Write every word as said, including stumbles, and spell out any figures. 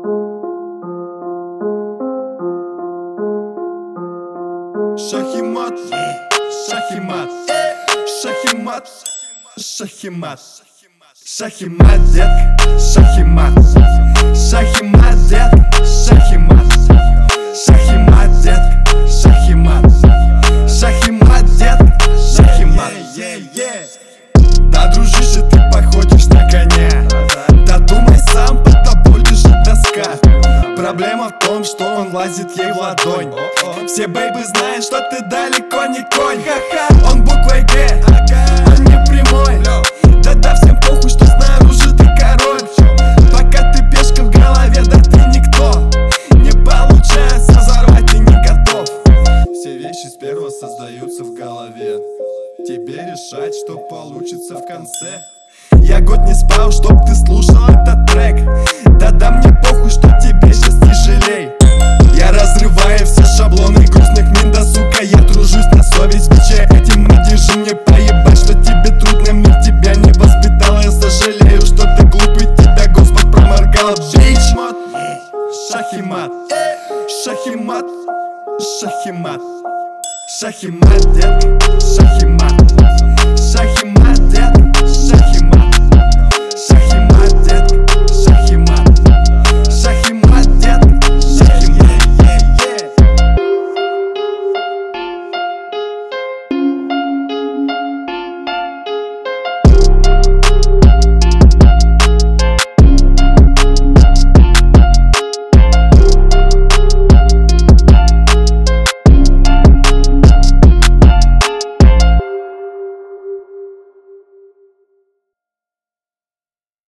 Шах и мат, шах и мат, шах и мат, шах и мат, шах и мат, детка, шах и мат, шах и мат, детка, шах и мат, шах и мат, детка, шах и мат, шах и мат, детка, шах и мат. Да, дружище, ты походишь на коня, да думай сам, под тобой лежит доска. Проблема в том, что он лазит ей в ладонь. Все бэйбы знают, что ты далеко не конь. Он буквой Г, он не прямой. Да-да, всем похуй, что снаружи ты король. Пока ты пешка в голове, да ты никто. Не получается, взорвать ты не готов. Все вещи с первого создаются в голове. Тебе решать, что получится в конце. Я год не спал, чтоб ты слушал этот трек. Да-да, мне похуй, что тебе сейчас не жалей. Я разрываю все шаблоны грустных мин, да сука, я тружусь на совесть, бича. Этим держи мне поебать, что тебе трудно, мир тебя не воспитал. Я сожалею, что ты глупый, тебя Господь проморгал. Бич, шах и мат, шах и мат, шах и мат, шах и мат, детка, шах и мат, шах и мат.